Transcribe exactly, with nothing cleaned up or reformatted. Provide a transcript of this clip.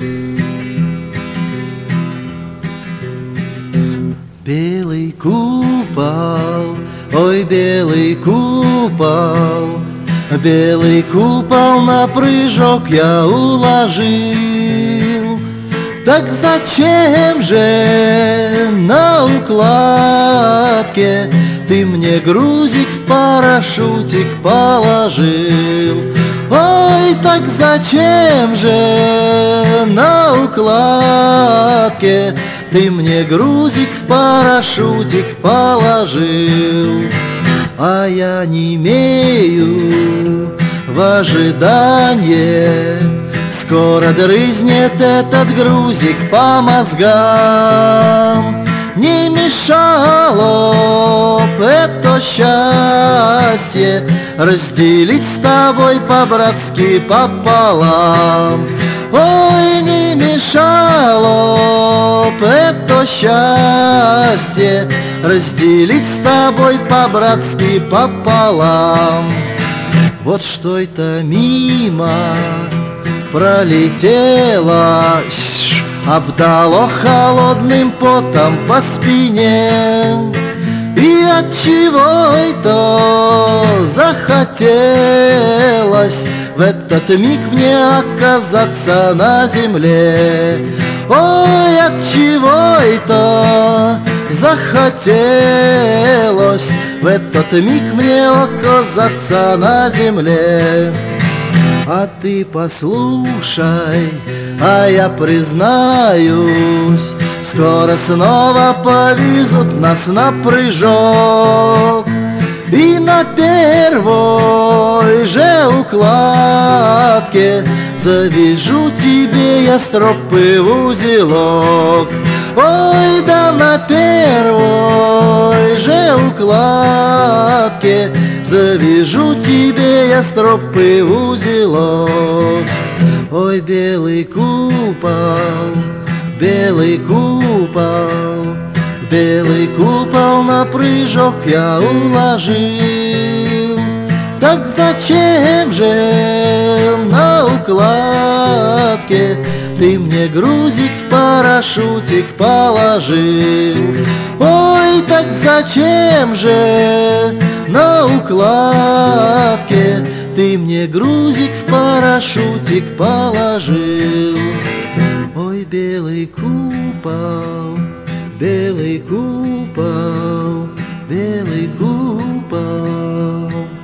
Белый купол, ой, белый купол, белый купол на прыжок я уложил. Так зачем же на укладке ты мне грузик в парашютик положил? Ой, так зачем же на укладке ты мне грузик в парашютик положил? А я не имею в ожидании, скоро дрызнет этот грузик по мозгам. Не мешало б это счастье разделить с тобой по-братски пополам. Ой, не мешало б это счастье разделить с тобой по-братски пополам. Вот что это мимо пролетело, обдало холодным потом по спине. И отчего это захотелось в этот миг мне оказаться на земле? Ой, отчего это захотелось в этот миг мне оказаться на земле? А ты послушай, а я признаюсь, скоро снова повезут нас на прыжок. И на первой же укладке завяжу тебе я стропы в узелок. Ой, да на первой же укладке завяжу тебе я стропы в узелок. Ой, белый купол, белый купол, белый купол на прыжок я уложил. Так зачем же на укладке ты мне грузик в парашютик положил? Ой, так зачем же на укладке ты мне грузик в парашютик положил? Ой, белый купол, белый купол, белый купол.